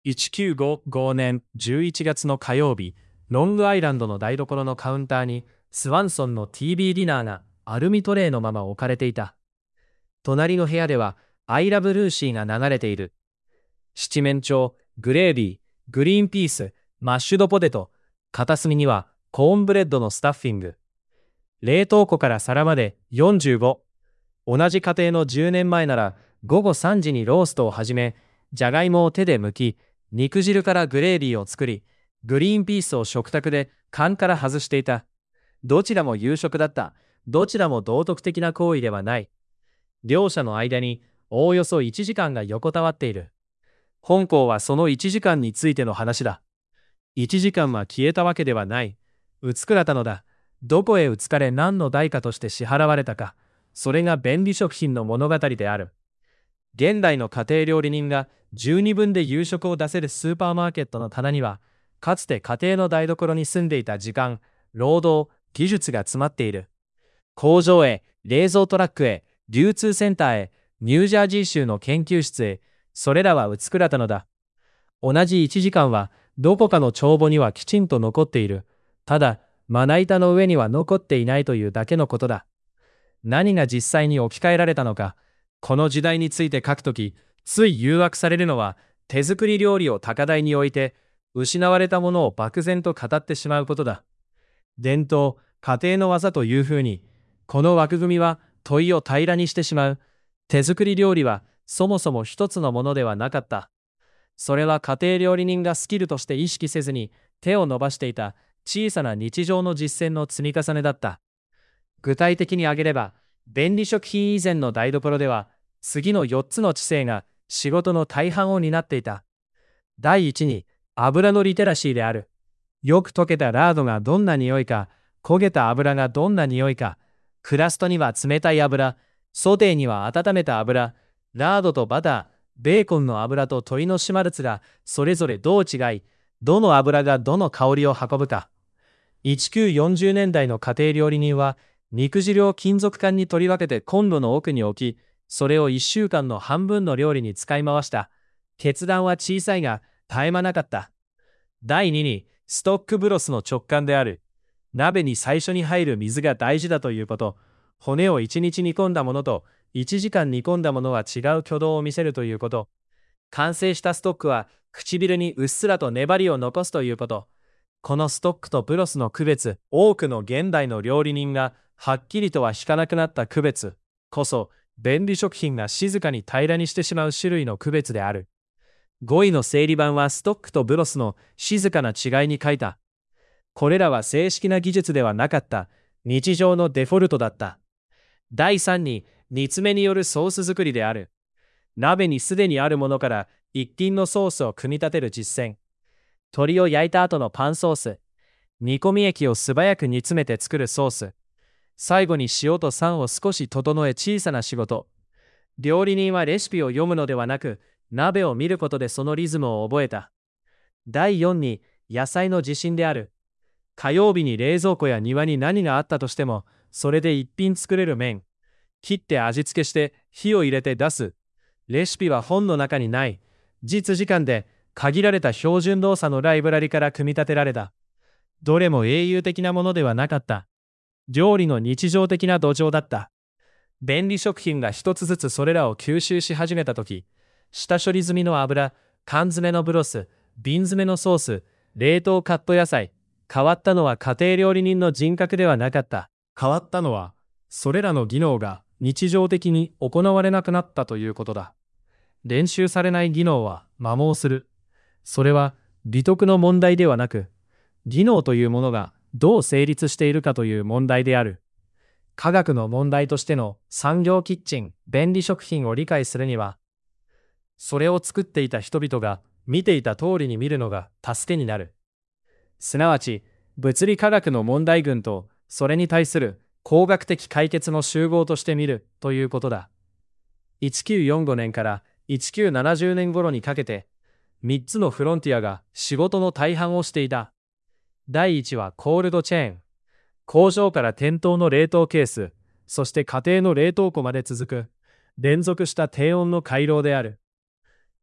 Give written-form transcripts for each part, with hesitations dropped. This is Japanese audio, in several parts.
1955年11月の火曜日、ロングアイランドの台所のカウンターにスワンソンの TV ディナーがアルミトレイのまま置かれていた。隣の部屋ではアイラブルーシーが流れている。七面鳥、グレービー、グリーンピース、マッシュドポテト、片隅にはコーンブレッドのスタッフィング。冷凍庫から皿まで45。同じ家庭の10年前なら午後3時にローストを始め、じゃがいもを手で剥き、肉汁からグレービーを作り、グリーンピースを食卓で缶から外していた。どちらも夕食だった。どちらも道徳的な行為ではない。両者の間におおよそ1時間が横たわっている。本校はその1時間についての話だ。1時間は消えたわけではない。うつくらたのだ。どこへうつかれ何の代価として支払われたか。それが便利食品の物語である。現代の家庭料理人が十二分で夕食を出せるスーパーマーケットの棚には、かつて家庭の台所に住んでいた時間、労働、技術が詰まっている。工場へ、冷蔵トラックへ、流通センターへ、ニュージャージー州の研究室へ、それらはうつくらたのだ。同じ1時間は、どこかの帳簿にはきちんと残っている。ただ、まな板の上には残っていないというだけのことだ。何が実際に置き換えられたのか、この時代について書くとき、つい誘惑されるのは、手作り料理を高台に置いて、失われたものを漠然と語ってしまうことだ。伝統、家庭の技というふうに、この枠組みは問いを平らにしてしまう。手作り料理はそもそも一つのものではなかった。それは家庭料理人がスキルとして意識せずに手を伸ばしていた小さな日常の実践の積み重ねだった。具体的に挙げれば、便利食品以前の台所では、次の4つの知性が仕事の大半を担っていた。第一に、油のリテラシーである。よく溶けたラードがどんな匂いか、焦げた油がどんな匂いか、クラストには冷たい油、ソテーには温めた油、ラードとバター、ベーコンの油と鶏のシマルツがそれぞれどう違い、どの油がどの香りを運ぶか。1940年代の家庭料理人は、肉汁を金属管に取り分けてコンロの奥に置き、それを1週間の半分の料理に使い回した。決断は小さいが絶え間なかった。第2に、ストックブロスの直感である。鍋に最初に入る水が大事だということ。骨を1日煮込んだものと1時間煮込んだものは違う挙動を見せるということ。完成したストックは唇にうっすらと粘りを残すということ。このストックとブロスの区別、多くの現代の料理人がはっきりとは引かなくなった区別こそ、便利食品が静かに平らにしてしまう種類の区別である。5位の整理版はストックとブロスの静かな違いに書いた。これらは正式な技術ではなかった。日常のデフォルトだった。第3に、煮詰めによるソース作りである。鍋にすでにあるものから一品のソースを組み立てる実践。鶏を焼いた後のパンソース。煮込み液を素早く煮詰めて作るソース。最後に塩と酸を少し整え小さな仕事。料理人はレシピを読むのではなく、鍋を見ることでそのリズムを覚えた。第4に、野菜の自信である。火曜日に冷蔵庫や庭に何があったとしても、それで一品作れる麺。切って味付けして火を入れて出す。レシピは本の中にない。実時間で限られた標準動作のライブラリから組み立てられた。どれも英雄的なものではなかった。料理の日常的な土壌だった。便利食品が一つずつそれらを吸収し始めたとき、下処理済みの油、缶詰のブロス、瓶詰めのソース、冷凍カット野菜、変わったのは家庭料理人の人格ではなかった。変わったのは、それらの技能が日常的に行われなくなったということだ。練習されない技能は摩耗する。それは美徳の問題ではなく、技能というものがどう成立しているかという問題である。科学の問題としての産業キッチン、便利食品を理解するには、それを作っていた人々が見ていた通りに見るのが助けになる。すなわち、物理科学の問題群とそれに対する工学的解決の集合として見るということだ。1945年から1970年頃にかけて、3つのフロンティアが仕事の大半をしていた。第1はコールドチェーン。工場から店頭の冷凍ケース、そして家庭の冷凍庫まで続く、連続した低温の回廊である。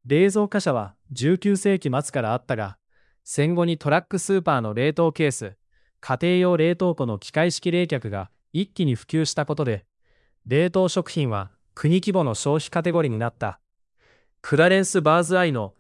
冷蔵貨車は19世紀末からあったが、戦後にトラックスーパーの冷凍ケース、家庭用冷凍庫の機械式冷却が一気に普及したことで、冷凍食品は国規模の消費カテゴリーになった。クラレンス・バーズアイの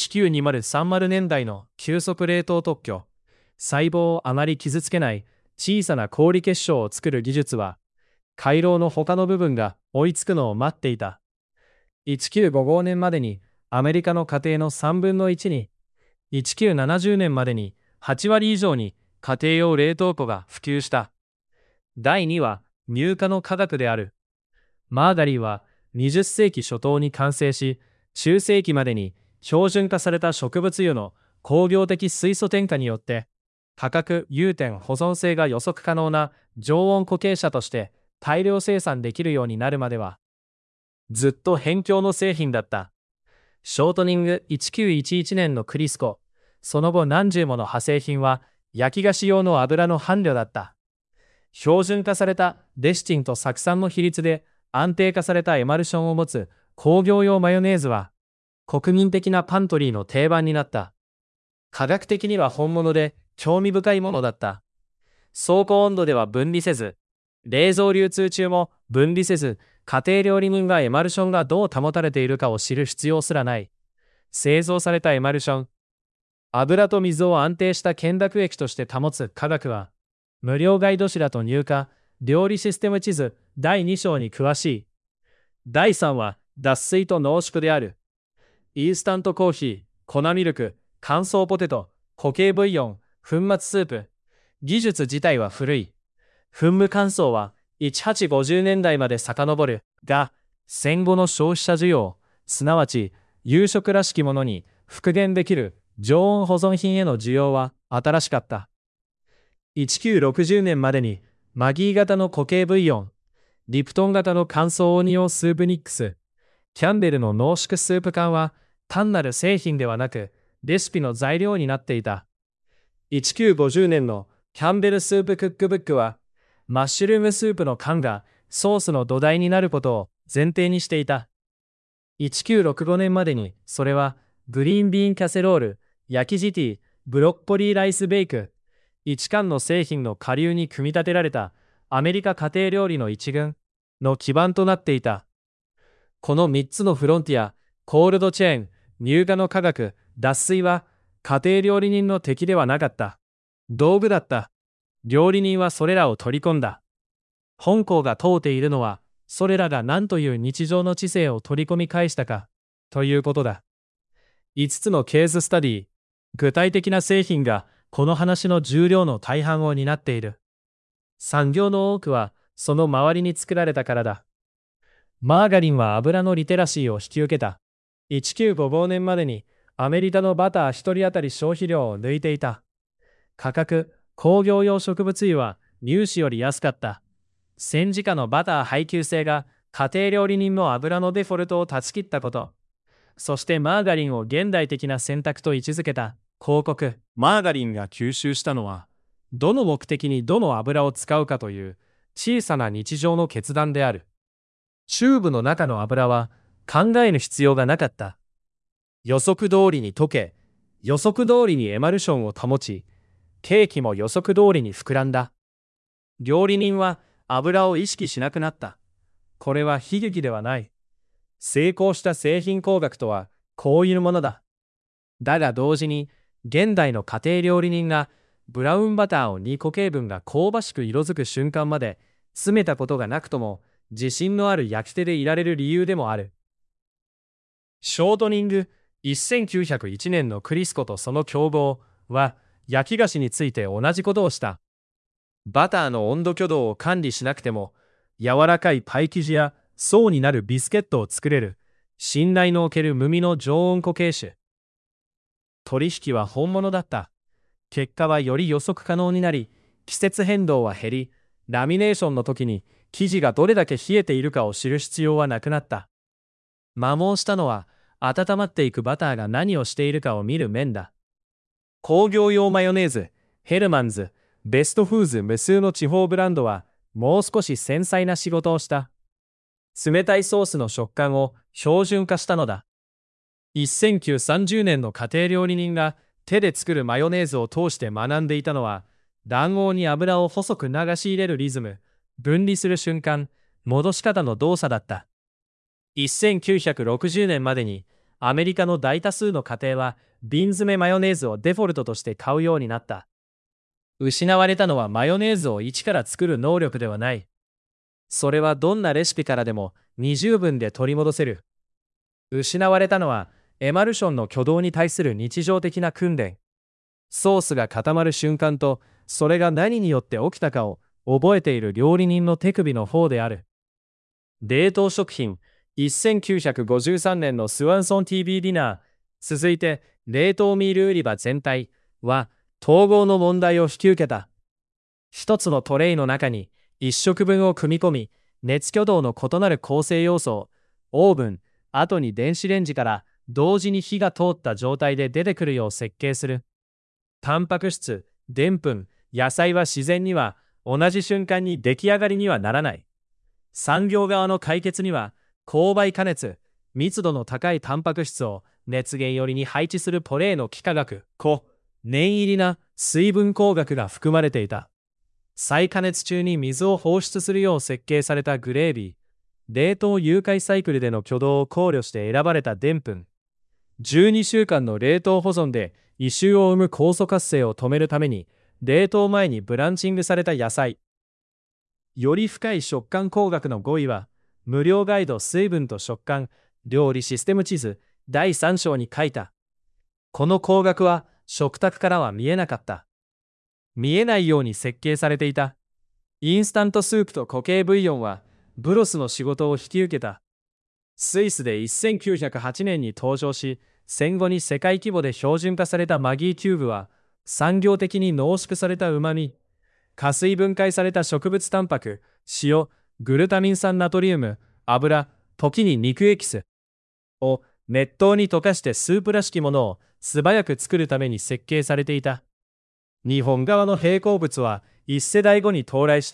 1920-30年代の急速冷凍特許、細胞をあまり傷つけない小さな氷結晶を作る技術は、回廊の他の部分が追いつくのを待っていた。1955年までにアメリカの家庭の3分の1に、1970年までに8割以上に家庭用冷凍庫が普及した。第2は乳化の科学である。マーガリンは20世紀初頭に完成し、中世紀までに標準化された植物油の工業的水素添加によって、価格、融点、保存性が予測可能な常温固形車として大量生産できるようになるまでは、ずっと辺境の製品だった。ショートニング1911年のクリスコ、その後何十もの派生品は焼き菓子用の油の伴侶だった。標準化されたレシチンと酢酸の比率で安定化されたエマルションを持つ工業用マヨネーズは国民的なパントリーの定番になった。科学的には本物で興味深いものだった。倉庫温度では分離せず、冷蔵流通中も分離せず、家庭料理人がエマルションがどう保たれているかを知る必要すらない。製造されたエマルション、油と水を安定した懸濁液として保つ科学は、無料ガイド誌だと入荷、料理システム地図第2章に詳しい。第3は脱水と濃縮である。インスタントコーヒー、粉ミルク、乾燥ポテト、固形ブイヨン、粉末スープ。技術自体は古い。噴霧乾燥は1850年代まで遡るが、戦後の消費者需要、すなわち夕食らしきものに復元できる常温保存品への需要は新しかった。1960年までにマギー型の固形ブイヨン、リプトン型の乾燥オニオンスープミックス、キャンベルの濃縮スープ缶は単なる製品ではなくレシピの材料になっていた。1950年のキャンベルスープクックブックはマッシュルームスープの缶がソースの土台になることを前提にしていた。1965年までにそれはグリーンビーンキャセロール、焼きジティ、ブロッコリーライスベイク、一貫の製品の下流に組み立てられたアメリカ家庭料理の一群の基盤となっていた。この3つのフロンティア、コールドチェーン、乳化の科学、脱水は家庭料理人の敵ではなかった。道具だった。料理人はそれらを取り込んだ。本校が問うているのは、それらが何という日常の知性を取り込み返したか、ということだ。5つのケーススタディ、具体的な製品がこの話の重量の大半を担っている。産業の多くはその周りに作られたからだ。マーガリンは油のリテラシーを引き受けた。1955年までにアメリカのバター1人当たり消費量を抜いていた。価格、工業用植物油は乳脂より安かった。戦時下のバター配給制が家庭料理人の油のデフォルトを断ち切ったこと。そしてマーガリンを現代的な選択と位置づけた広告。マーガリンが吸収したのは、どの目的にどの油を使うかという小さな日常の決断である。チューブの中の油は考える必要がなかった。予測通りに溶け、予測通りにエマルションを保ち、ケーキも予測通りに膨らんだ。料理人は油を意識しなくなった。これは悲劇ではない。成功した製品工学とはこういうものだ。だが同時に、現代の家庭料理人がブラウンバターを2固形分が香ばしく色づく瞬間まで詰めたことがなくとも、自信のある焼き手でいられる理由でもある。ショートニング1901年のクリスコとその競合は焼き菓子について同じことをした。バターの温度挙動を管理しなくても柔らかいパイ生地や層になるビスケットを作れる信頼のおける無味の常温固形種。取引は本物だった。結果はより予測可能になり、季節変動は減り、ラミネーションの時に生地がどれだけ冷えているかを知る必要はなくなった。摩耗したのは温まっていくバターが何をしているかを見る面だ。工業用マヨネーズ、ヘルマンズ、ベストフーズ無数の地方ブランドはもう少し繊細な仕事をした。冷たいソースの食感を標準化したのだ。 1930年の家庭料理人が手で作るマヨネーズを通して学んでいたのは、卵黄に油を細く流し入れるリズム、分離する瞬間、戻し方の動作だった。1960年までにアメリカの大多数の家庭は瓶詰めマヨネーズをデフォルトとして買うようになった。失われたのはマヨネーズを一から作る能力ではない。それはどんなレシピからでも20分で取り戻せる。失われたのはエマルションの挙動に対する日常的な訓練。ソースが固まる瞬間とそれが何によって起きたかを覚えている料理人の手首の方である。冷凍食品1953年のスワンソン TV ディナー、続いて冷凍ミール売り場全体は統合の問題を引き受けた。一つのトレイの中に一食分を組み込み、熱挙動の異なる構成要素をオーブン、後に電子レンジから同時に火が通った状態で出てくるよう設計する。タンパク質、でんぷん、野菜は自然には同じ瞬間に出来上がりにはならない。産業側の解決には、勾配加熱、密度の高いタンパク質を熱源寄りに配置するポレーの幾何学、念入りな水分工学が含まれていた。再加熱中に水を放出するよう設計されたグレービー、冷凍融解サイクルでの挙動を考慮して選ばれたでんぷん、12週間の冷凍保存で異臭を生む酵素活性を止めるために、冷凍前にブランチングされた野菜。より深い食感工学の語彙は、無料ガイド水分と食感、料理システム地図、第3章に書いた。この工学は食卓からは見えなかった。見えないように設計されていた。インスタントスープと固形ブイヨンは、ブロスの仕事を引き受けた。スイスで1908年に登場し、戦後に世界規模で標準化されたマギーキューブは、産業的に濃縮された旨味、加水分解された植物タンパク、塩、グルタミン酸ナトリウム、油、時に肉エキスを熱湯に溶かしてスープらしきものを素早く作るために設計されていた。日本側の並行物は1世代後に到来した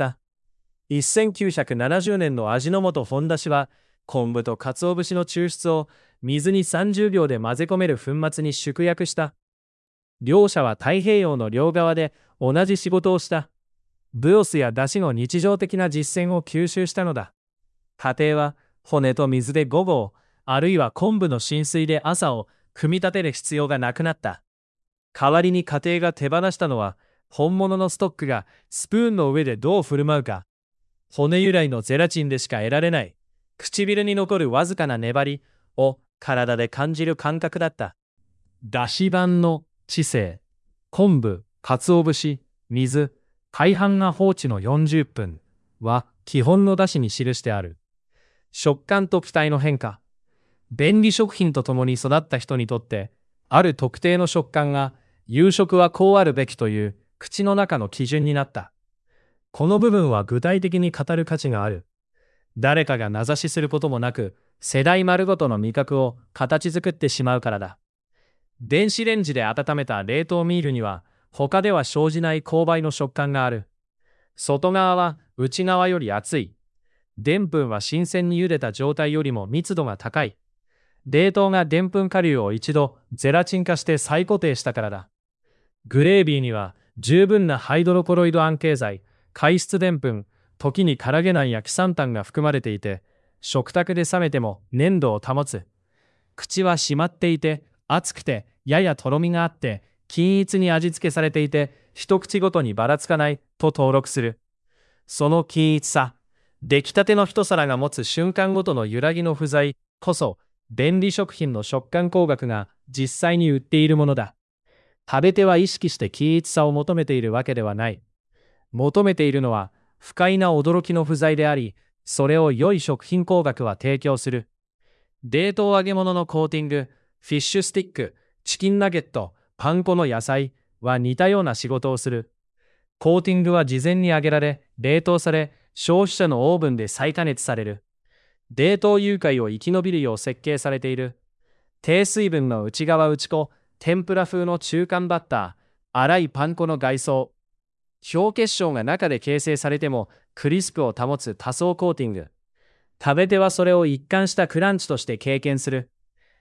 。1970年の味の素本出しは、昆布と鰹節の抽出を水に30秒で混ぜ込める粉末に縮約した。両者は太平洋の両側で同じ仕事をした。ブロスや出汁の日常的な実践を吸収したのだ。家庭は骨と水で午後を、あるいは昆布の浸水で朝を組み立てる必要がなくなった。代わりに家庭が手放したのは、本物のストックがスプーンの上でどう振る舞うか、骨由来のゼラチンでしか得られない、唇に残るわずかな粘りを体で感じる感覚だった。出汁版の知性、昆布、鰹節、水、大半が放置の40分は基本の出汁に記してある。食感と期待の変化。便利食品とともに育った人にとって、ある特定の食感が夕食はこうあるべきという口の中の基準になった。この部分は具体的に語る価値がある。誰かが名指しすることもなく、世代丸ごとの味覚を形作ってしまうからだ。電子レンジで温めた冷凍ミールには、他では生じない勾配の食感がある。外側は内側より厚い。でんぷんは新鮮に茹でた状態よりも密度が高い。冷凍がでんぷん顆粒を一度ゼラチン化して再固定したからだ。グレービーには十分なハイドロコロイド安定剤、海質でんぷん、時にカラゲナンやキサンタンが含まれていて、食卓で冷めても粘度を保つ。口は締まっていて、熱くて、ややとろみがあって、均一に味付けされていて、一口ごとにばらつかないと登録する。その均一さ、出来たての一皿が持つ瞬間ごとの揺らぎの不在こそ、便利食品の食感工学が実際に売っているものだ。食べ手は意識して均一さを求めているわけではない。求めているのは不快な驚きの不在であり、それを良い食品工学は提供する。冷凍揚げ物のコーティング、フィッシュスティック、チキンナゲット、パン粉の野菜は似たような仕事をする。コーティングは事前に揚げられ、冷凍され、消費者のオーブンで再加熱される。冷凍融解を生き延びるよう設計されている。低水分の内側打ち粉、天ぷら風の中間バッター、粗いパン粉の外装。表結晶が中で形成されてもクリスプを保つ多層コーティング。食べ手はそれを一貫したクランチとして経験する。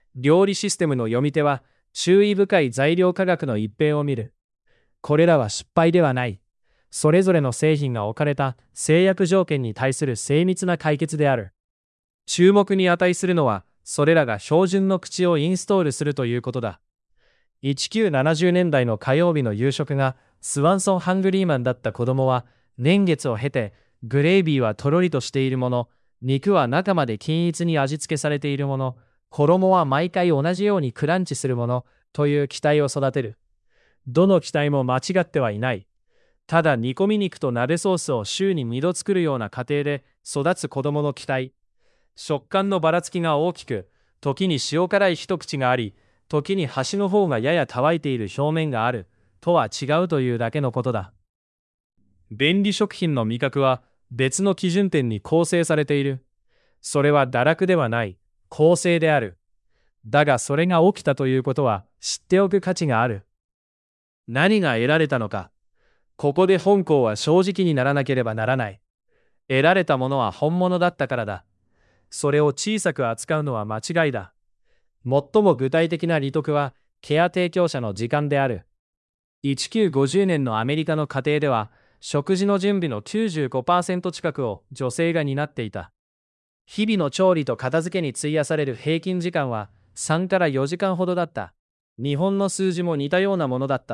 料理システムの読み手は注意深い材料価格の一辺を見る。これらは失敗ではない。それぞれの製品が置かれた制約条件に対する精密な解決である。注目に値するのは、それらが標準の口をインストールするということだ。1970年代の火曜日の夕食がスワンソンハングリーマンだった子供は、年月を経て、グレービーはとろりとしているもの、肉は中まで均一に味付けされているもの、衣は毎回同じようにクランチするもの、という期待を育てる。どの期待も間違ってはいない。ただ煮込み肉と鍋ソースを週に2度作るような家庭で育つ子供の期待。食感のばらつきが大きく、時に塩辛い一口があり、時に端の方がやや乾いている表面がある、とは違うというだけのことだ。便利食品の味覚は別の基準点に構成されている。それは堕落ではない、公正である。だがそれが起きたということは知っておく価値がある。何が得られたのか。ここで本校は正直にならなければならない。得られたものは本物だったからだ。それを小さく扱うのは間違いだ。最も具体的な利得はケア提供者の時間である。1950年のアメリカの家庭では、食事の準備の 95% 近くを女性が担っていた。日々の調理と片付けに費やされる平均時間は3から4時間ほどだった。日本の数字も似たようなものだった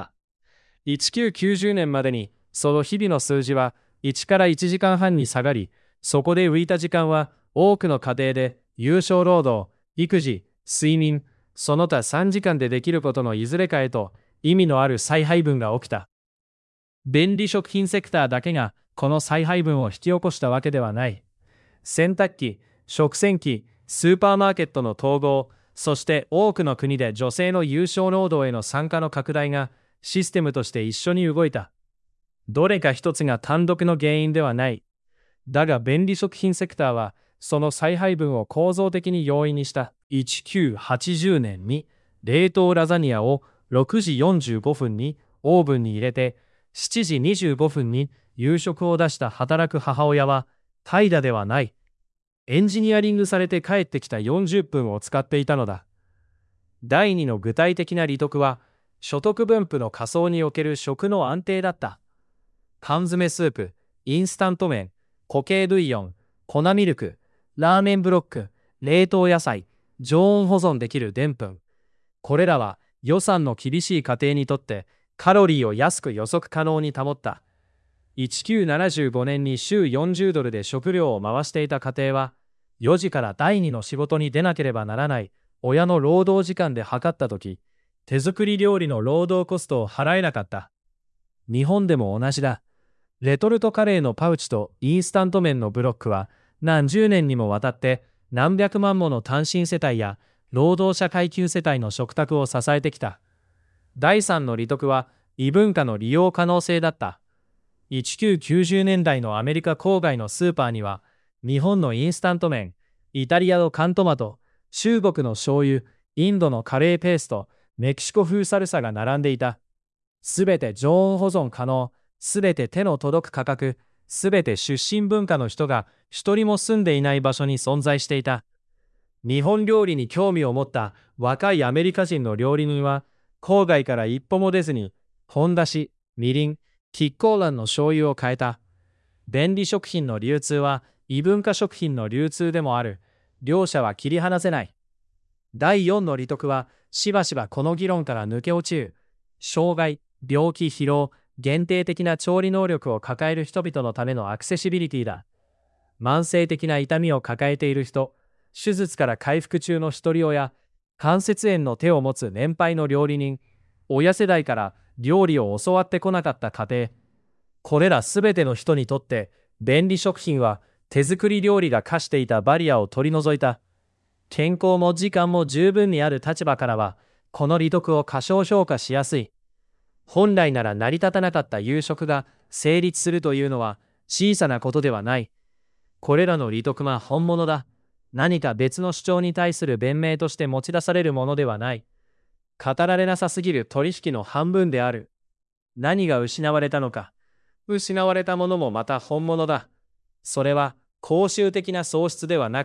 。1990年までにその日々の数字は1から1時間半に下がり、そこで浮いた時間は多くの家庭で有償労働、育児、睡眠、その他3時間でできることのいずれかへと意味のある再配分が起きた。便利食品セクターだけがこの再配分を引き起こしたわけではない。洗濯機、食洗機、スーパーマーケットの統合、そして多くの国で女性の有償労働への参加の拡大がシステムとして一緒に動いた。どれか一つが単独の原因ではない。だが便利食品セクターはその再配分を構造的に容易にした。1980年に冷凍ラザニアを6時45分にオーブンに入れて7時25分に夕食を出した働く母親は怠惰ではない。エンジニアリングされて帰ってきた40分を使っていたのだ。第2の具体的な利得は所得分布の仮想における食の安定だった。缶詰スープ、インスタント麺、固形ブイヨン、粉ミルク、ラーメンブロック、冷凍野菜、常温保存できるでんぷん。これらは予算の厳しい家庭にとってカロリーを安く予測可能に保った。1975年に週40ドルで食料を回していた家庭は、4時から第2の仕事に出なければならない親の労働時間で測ったとき、手作り料理の労働コストを払えなかった。日本でも同じだ。レトルトカレーのパウチとインスタント麺のブロックは何十年にもわたって何百万もの単身世帯や労働者階級世帯の食卓を支えてきた。第3の利得は異文化の利用可能性だった。1990年代のアメリカ郊外のスーパーには日本のインスタント麺、イタリアの缶トマト、中国の醤油、インドのカレーペースト、メキシコ風サルサが並んでいた。すべて常温保存可能、すべて手の届く価格、すべて出身文化の人が一人も住んでいない場所に存在していた。日本料理に興味を持った若いアメリカ人の料理人は、郊外から一歩も出ずに、本だし、みりん、キッコーランの醤油を変えた。便利食品の流通は異文化食品の流通でもある。両者は切り離せない。第4の利得はしばしばこの議論から抜け落ちる。障害、病気、疲労、限定的な調理能力を抱える人々のためのアクセシビリティだ。慢性的な痛みを抱えている人、手術から回復中の一人親、関節炎の手を持つ年配の料理人、親世代から料理を教わってこなかった家庭、これらすべての人にとって便利食品は手作り料理が課していたバリアを取り除いた。健康も時間も十分にある立場からはこの利得を過小評価しやすい。本来なら成り立たなかった夕食が成立するというのは小さなことではない。これらの利得は本物だ。何か別の主張に対する弁明として持ち出されるものではない。語られなさすぎる取引の半分である。何が失われたのか。失われたものもまた本物だ。それは公衆的な喪失ではなく、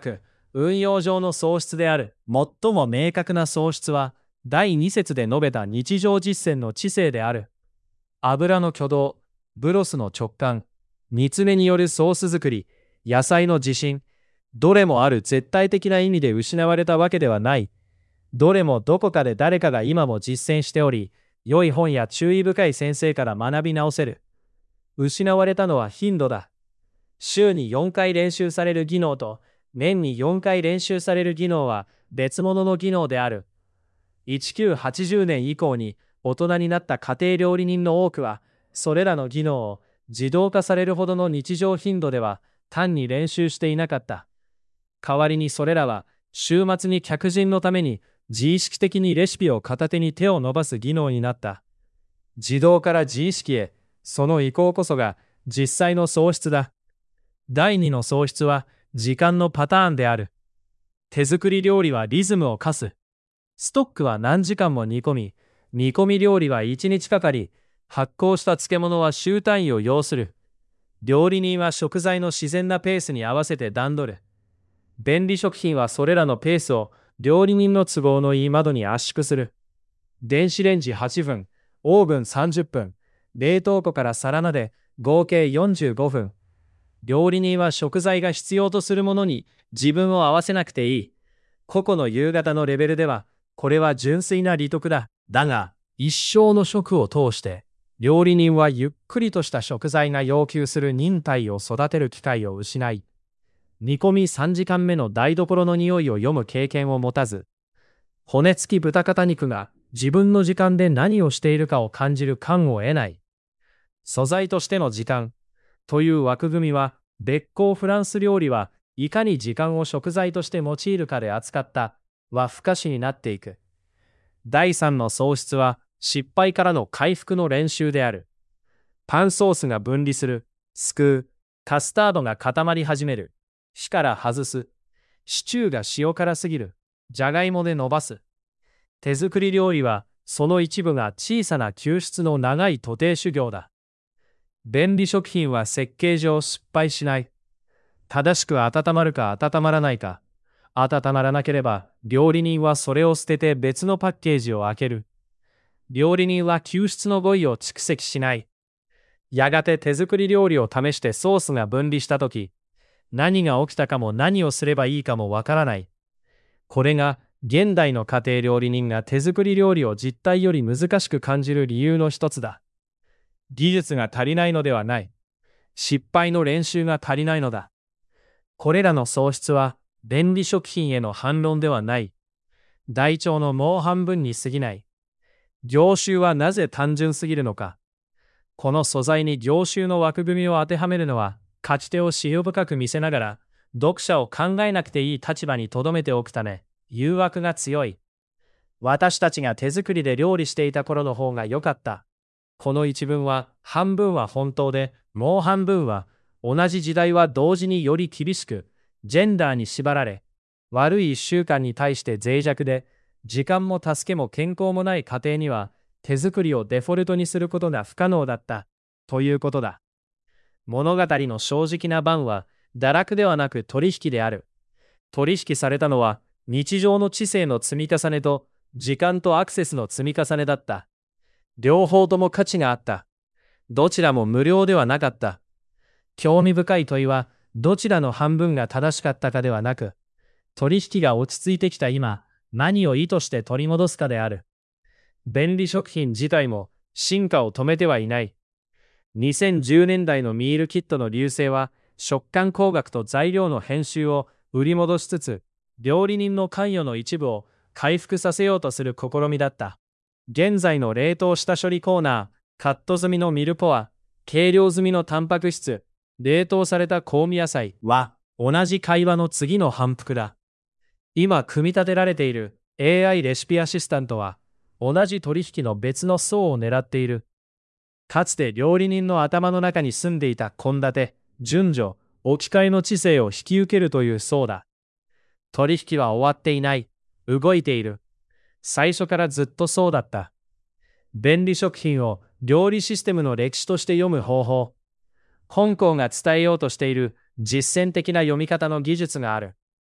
運用上の喪失である。最も明確な喪失は、第2節で述べた日常実践の知性である。油の挙動、ブロスの直感、煮詰めによるソース作り、野菜の自信、どれもある絶対的な意味で失われたわけではない。どれもどこかで誰かが今も実践しており、良い本や注意深い先生から学び直せる。失われたのは頻度だ。週に4回練習される技能と、年に4回練習される技能は別物の技能である。1980年以降に大人になった家庭料理人の多くは、それらの技能を自動化されるほどの日常頻度では単に練習していなかった。代わりにそれらは週末に客人のために自意識的にレシピを片手に手を伸ばす技能になった。自動から自意識へ、その移行こそが実際の喪失だ。第2の喪失は時間のパターンである。手作り料理はリズムを課す。ストックは何時間も煮込み、煮込み料理は1日かかり、発酵した漬物は週単位を要する。料理人は食材の自然なペースに合わせて段取る。便利食品はそれらのペースを料理人の都合のいい窓に圧縮する。電子レンジ8分、オーブン30分、冷凍庫から皿まで合計45分。料理人は食材が必要とするものに自分を合わせなくていい。個々の夕方のレベルでは、これは純粋な利得だ。だが、一生の食を通して、料理人はゆっくりとした食材が要求する忍耐を育てる機会を失い、煮込み3時間目の台所の匂いを読む経験を持たず、骨付き豚肩肉が自分の時間で何をしているかを感じる感を得ない。素材としての時間という枠組みは、別行フランス料理はいかに時間を食材として用いるかで扱ったは不可視になっていく。第3の喪失は失敗からの回復の練習である。パンソースが分離する、すくう、カスタードが固まり始める、火から外す、シチューが塩辛すぎる、じゃがいもで伸ばす。手作り料理はその一部が小さな救出の長い徒弟修行だ。便利食品は設計上失敗しない。正しく温まるか温まらないか。温まらなければ料理人はそれを捨てて別のパッケージを開ける。料理人は救出の語彙を蓄積しない。やがて手作り料理を試してソースが分離したとき、何が起きたかも何をすればいいかもわからない。これが現代の家庭料理人が手作り料理を実態より難しく感じる理由の一つだ。技術が足りないのではない。失敗の練習が足りないのだ。これらの喪失は便利食品への反論ではない。台帳のもう半分に過ぎない。業種はなぜ単純すぎるのか。この素材に業種の枠組みを当てはめるのは、勝ち手を視野深く見せながら、読者を考えなくていい立場に留めておくため、誘惑が強い。私たちが手作りで料理していた頃の方が良かった。この一文は、半分は本当で、もう半分は、同じ時代は同時により厳しく、ジェンダーに縛られ、悪い一週間に対して脆弱で、時間も助けも健康もない家庭には、手作りをデフォルトにすることが不可能だった、ということだ。物語の正直な版は、堕落ではなく取引である。取引されたのは、日常の知性の積み重ねと、時間とアクセスの積み重ねだった。両方とも価値があった。どちらも無料ではなかった。興味深い問いは、どちらの半分が正しかったかではなく、取引が落ち着いてきた今、何を意図して取り戻すかである。便利食品自体も進化を止めてはいない。2010年代のミールキットの隆盛は、食感工学と材料の編集を売り戻しつつ、料理人の関与の一部を回復させようとする試みだった。現在の冷凍下処理コーナー、カット済みのミルポア、計量済みのタンパク質、冷凍された香味野菜は、同じ会話の次の反復だ。今組み立てられている AI レシピアシスタントは、同じ取引の別の層を狙っている。かつて料理人の頭の中に住んでいた献立、順序、置き換えの知性を引き受けるという層だ。取引は終わっていない。動いている。最初からずっとそうだった。便利食品を料理システムの歴史として読む方法。本校が伝えようとしている実践的な読み方の技術がある。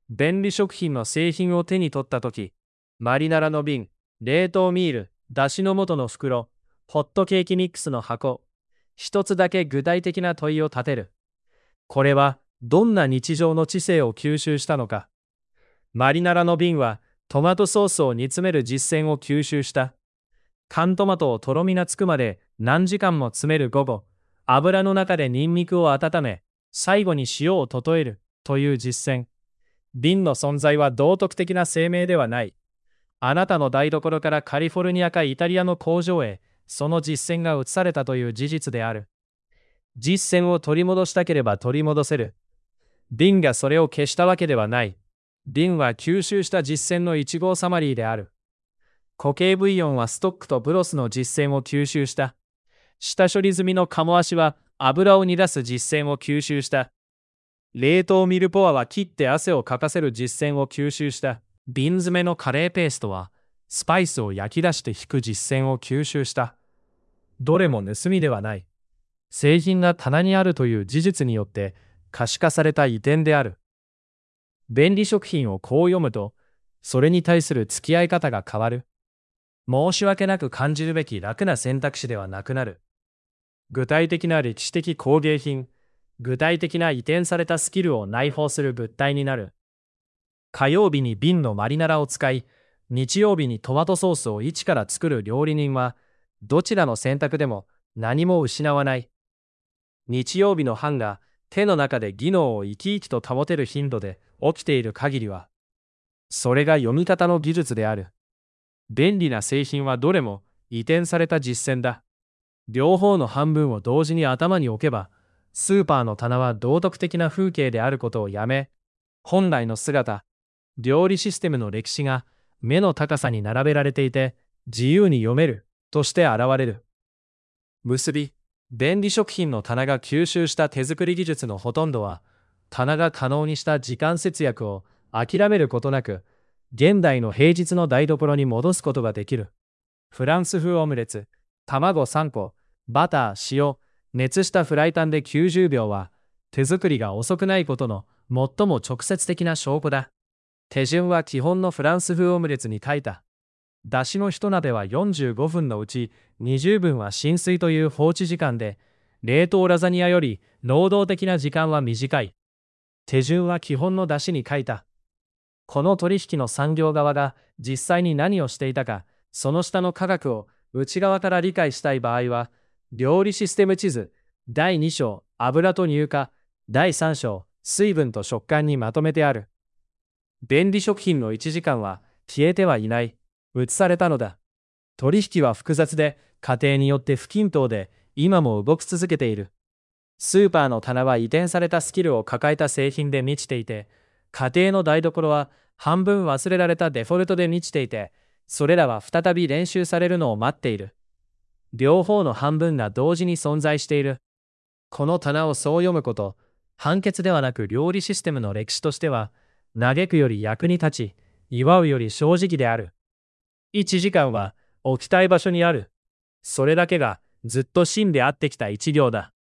便利食品の製品を手に取ったとき、マリナラの瓶、冷凍ミール、だしの素の袋、ホットケーキミックスの箱、一つだけ具体的な問いを立てる。これはどんな日常の知性を吸収したのか。マリナラの瓶はトマトソースを煮詰める実践を吸収した。缶トマトをとろみがつくまで何時間も詰める午後、油の中でニンニクを温め、最後に塩を例えるという実践。瓶の存在は道徳的な声明ではない。あなたの台所からカリフォルニアかイタリアの工場へその実践が移されたという事実である。実践を取り戻したければ取り戻せる。瓶がそれを消したわけではない。瓶は吸収した実践の1号サマリーである。固形ブイヨンはストックとブロスの実践を吸収した。下処理済みの鴨足は油を煮出す実践を吸収した。冷凍ミルポアは切って汗をかかせる実践を吸収した。瓶詰めのカレーペーストはスパイスを焼き出して引く実践を吸収した。どれも盗みではない。製品が棚にあるという事実によって可視化された移転である。便利食品をこう読むと、それに対する付き合い方が変わる。申し訳なく感じるべき楽な選択肢ではなくなる。具体的な歴史的工芸品、具体的な移転されたスキルを内包する物体になる。火曜日に瓶のマリナラを使い、日曜日にトマトソースを一から作る料理人は、どちらの選択でも何も失わない。日曜日の班が手の中で技能を生き生きと保てる頻度で起きている限りは、それが読み方の技術である。便利な製品はどれも移転された実践だ。両方の半分を同時に頭に置けば、スーパーの棚は道徳的な風景であることをやめ、本来の姿、料理システムの歴史が目の高さに並べられていて、自由に読めるとして現れる。結び、便利食品の棚が吸収した手作り技術のほとんどは、棚が可能にした時間節約を諦めることなく、現代の平日の台所に戻すことができる。フランス風オムレツ、卵3個、バター、塩、熱したフライパンで90秒は、手作りが遅くないことの最も直接的な証拠だ。手順は基本のフランス風オムレツに書いた。だしの一鍋は45分のうち20分は浸水という放置時間で、冷凍ラザニアより能動的な時間は短い。手順は基本のだしに書いた。この取引の産業側が実際に何をしていたか、その下の科学を内側から理解したい場合は、料理システム地図、第2章、油と乳化、第3章、水分と食感にまとめてある。便利食品の1時間は消えてはいない。移されたのだ。取引は複雑で、過程によって不均等で、今も動き続けている。スーパーの棚は移転されたスキルを抱えた製品で満ちていて、家庭の台所は半分忘れられたデフォルトで満ちていて、それらは再び練習されるのを待っている。両方の半分が同時に存在している。この棚をそう読むこと、判決ではなく料理システムの歴史としては、嘆くより役に立ち、祝うより正直である。1時間は置きたい場所にある。それだけがずっと真であってきた一行だ。